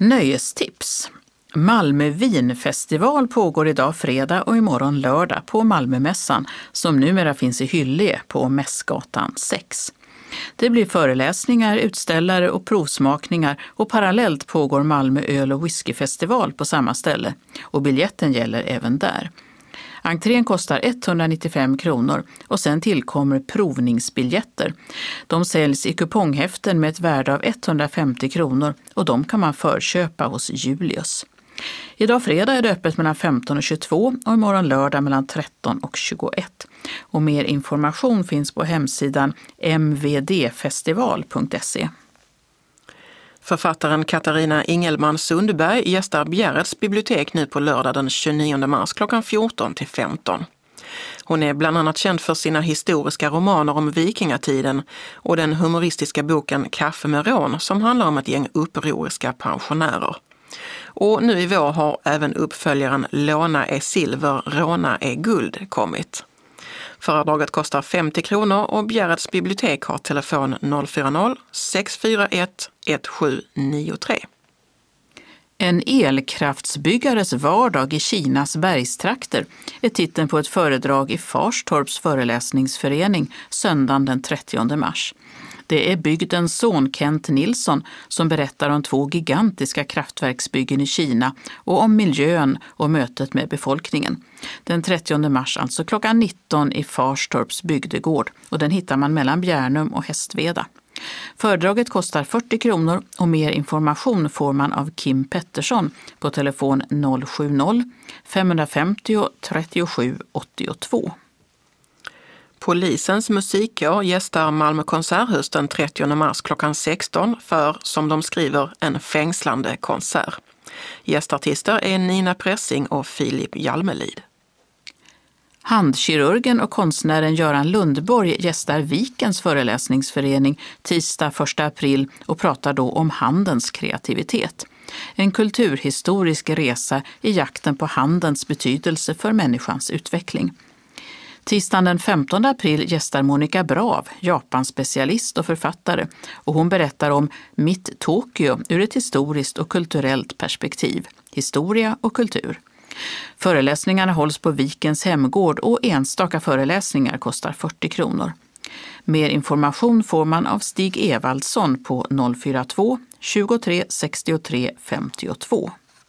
Nöjestips. Malmö vinfestival pågår idag fredag och imorgon lördag på Malmömässan som numera finns i Hyllie på Mässgatan 6. Det blir föreläsningar, utställare och provsmakningar och parallellt pågår Malmö öl- och whiskyfestival på samma ställe och biljetten gäller även där. Entrén kostar 195 kronor och sen tillkommer provningsbiljetter. De säljs i kuponghäften med ett värde av 150 kronor och de kan man förköpa hos Julius. Idag fredag är det öppet mellan 15 och 22 och imorgon lördag mellan 13 och 21. Och mer information finns på hemsidan mvdfestival.se. Författaren Katarina Ingelman Sundberg gästar Bjärreds bibliotek nu på lördag den 29 mars klockan 14 till 15. Hon är bland annat känd för sina historiska romaner om vikingatiden och den humoristiska boken Kaffe med rån som handlar om ett gäng upproriska pensionärer. Och nu i vår har även uppföljaren Låna är silver, råna är guld kommit. Föredraget kostar 50 kronor och Bjärreds bibliotek har telefon 040-641-1793. En elkraftsbyggares vardag i Kinas bergstrakter är titeln på ett föredrag i Farstorps föreläsningsförening söndagen den 30 mars. Det är bygdens son Kent Nilsson som berättar om 2 gigantiska kraftverksbyggen i Kina och om miljön och mötet med befolkningen. Den 30 mars alltså klockan 19 i Farstorps bygdegård och den hittar man mellan Bjärnum och Hästveda. Föredraget kostar 40 kronor och mer information får man av Kim Pettersson på telefon 070-550 37 82. Polisens musikkår gästar Malmö konserthus den 30 mars klockan 16 för, som de skriver, en fängslande konsert. Gästartister är Nina Pressing och Filip Hjalmelid. Handkirurgen och konstnären Göran Lundborg gästar Vikens föreläsningsförening tisdag 1 april och pratar då om handens kreativitet. En kulturhistorisk resa i jakten på handens betydelse för människans utveckling. Tisdagen den 15 april gästar Monica Brav, Japans specialist och författare, och hon berättar om Mitt Tokyo ur ett historiskt och kulturellt perspektiv, historia och kultur. Föreläsningarna hålls på Vikens hemgård och enstaka föreläsningar kostar 40 kronor. Mer information får man av Stig Evaldsson på 042 23 63 52.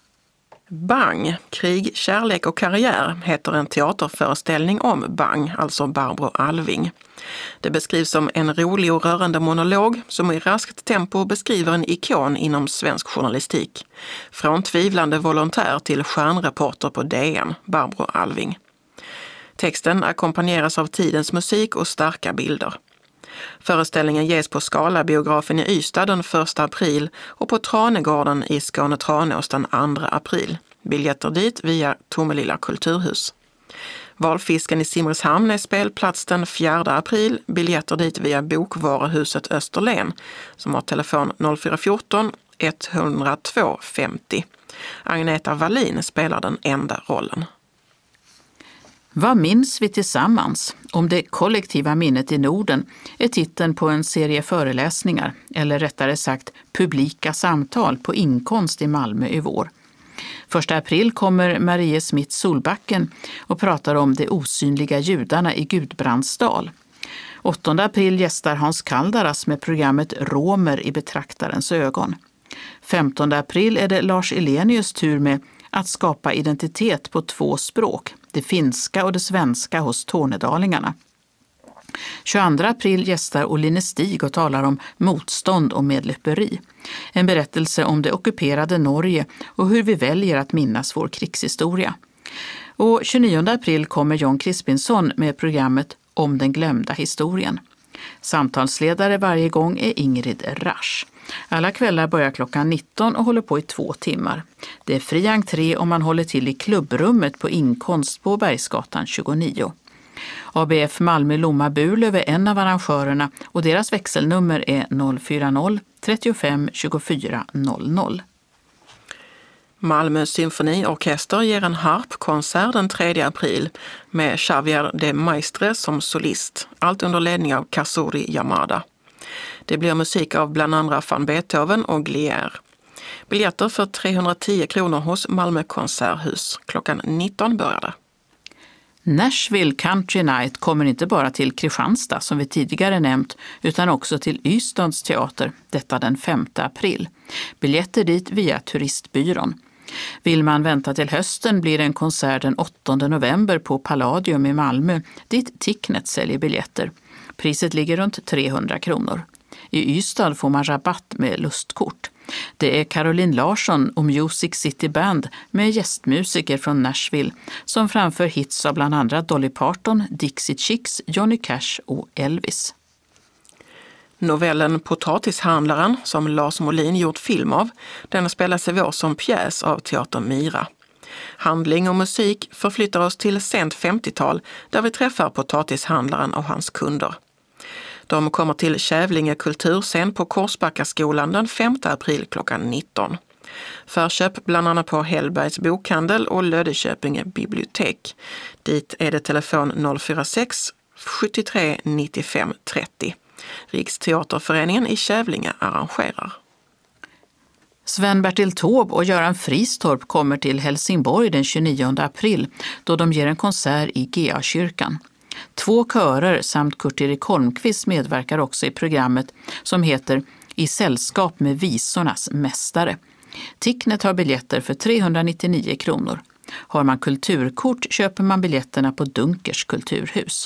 Bang, krig, kärlek och karriär heter en teaterföreställning om Bang, alltså Barbro Alving. Det beskrivs som en rolig och rörande monolog som i raskt tempo beskriver en ikon inom svensk journalistik. Från tvivlande volontär till stjärnreporter på DN, Barbro Alving. Texten ackompanjeras av tidens musik och starka bilder. Föreställningen ges på Scala-biografen i Ystad den 1 april och på Tranegården i Skåne Tranås den 2 april. Biljetter dit via Tomelilla kulturhus. Valfisken i Simrishamn är spelplats den 4 april. Biljetter dit via Bokvaruhuset Österlen som har telefon 0414 102 50. Agneta Wallin spelar den enda rollen. Vad minns vi tillsammans? Om det kollektiva minnet i Norden är titeln på en serie föreläsningar, eller rättare sagt publika samtal på Inkonst i Malmö i vår. 1 april kommer Marie Smith Solbacken och pratar om de osynliga judarna i Gudbrandsdal. 8 april gästar Hans Kaldaras med programmet Romer i betraktarens ögon. 15 april är det Lars Elenius tur med att skapa identitet på 2 språk, det finska och det svenska hos tornedalingarna. 22 april gästar Oline Stig och talar om motstånd och medlöperi. En berättelse om det ockuperade Norge och hur vi väljer att minnas vår krigshistoria. Och 29 april kommer John Crispinsson med programmet Om den glömda historien. Samtalsledare varje gång är Ingrid Rasch. Alla kvällar börjar klockan 19 och håller på i 2 timmar. Det är fri entré om man håller till i klubbrummet på Inkonst på Bergsgatan 29. ABF Malmö Lomma Burlöv är en av arrangörerna och deras växelnummer är 040 35 24 00. Malmö symfoniorkester ger en harpkonsert den 3 april med Xavier de Maistre som solist, allt under ledning av Kazuri Yamada. Det blir musik av bland andra van Beethoven och Glier. Biljetter för 310 kronor hos Malmö konserthus. Klockan 19 börjar det. Nashville Country Night kommer inte bara till Kristianstad som vi tidigare nämnt utan också till Ystads teater, detta den 5 april. Biljetter dit via turistbyrån. Vill man vänta till hösten blir det en konsert den 8 november på Palladium i Malmö dit Ticknet säljer biljetter. Priset ligger runt 300 kronor. I Ystad får man rabatt med lustkort. Det är Caroline Larsson och Music City Band med gästmusiker från Nashville som framför hits av bland andra Dolly Parton, Dixie Chicks, Johnny Cash och Elvis. Novellen Potatishandlaren, som Lars Molin gjort film av, den spelas i vår som pjäs av Teater Mira. Handling och musik förflyttar oss till sent 50-tal där vi träffar potatishandlaren och hans kunder. De kommer till Kävlinge kulturscen på Korsbackaskolan den 5 april klockan 19. Förköp bland annat på Hellbergs bokhandel och Löddeköpinge bibliotek. Dit är det telefon 046 73 95 30. Riksteaterföreningen i Kävlinge arrangerar. Sven-Bertil Taube och Göran Fristorp kommer till Helsingborg den 29 april då de ger en konsert i GA-kyrkan. 2 körer samt Kurt-Erik Holmqvist medverkar också i programmet som heter I sällskap med visornas mästare. Ticknet har biljetter för 399 kronor. Har man kulturkort köper man biljetterna på Dunkers kulturhus.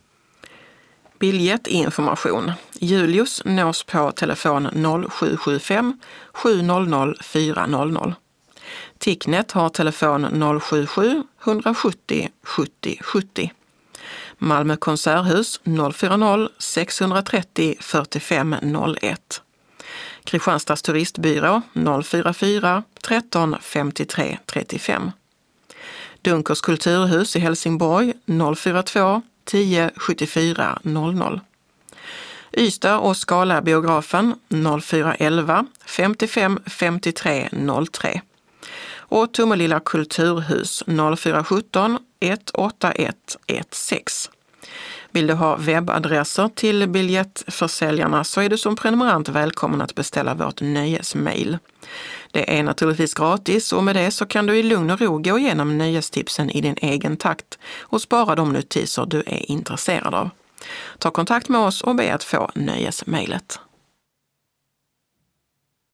Biljettinformation. Julius nås på telefon 0775 700 400. Ticknet har telefon 077 170 70 70. Malmö konserthus 040 630 45 01. Kristianstads turistbyrå 044 13 53 35. Dunkers kulturhus i Helsingborg 042 10 74 00. Ystad och Skala biografen 0411 55 53 03. Och Tomelilla kulturhus 0417 181 16. Vill du ha webbadresser till biljettförsäljarna så är du som prenumerant välkommen att beställa vårt nöjesmail. Det är naturligtvis gratis och med det så kan du i lugn och ro gå igenom nöjestipsen i din egen takt och spara de notiser du är intresserad av. Ta kontakt med oss och be att få nöjesmailet.